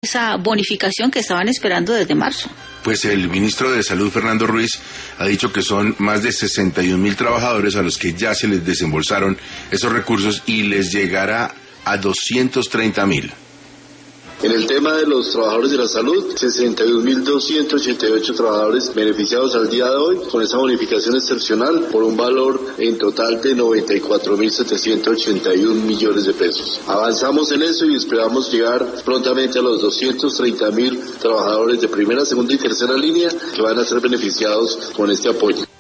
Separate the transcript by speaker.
Speaker 1: esa bonificación que estaban esperando desde marzo.
Speaker 2: Pues el ministro de Salud, Fernando Ruiz, ha dicho que son más de 61.000 trabajadores a los que ya se les desembolsaron esos recursos y les llegará a 230.000.
Speaker 3: En el tema de los trabajadores de la salud, 61.288 trabajadores beneficiados al día de hoy con esa bonificación excepcional por un valor en total de 94.781 millones de pesos. Avanzamos en eso y esperamos llegar prontamente a los 230.000 trabajadores de primera, segunda y tercera línea que van a ser beneficiados con este apoyo.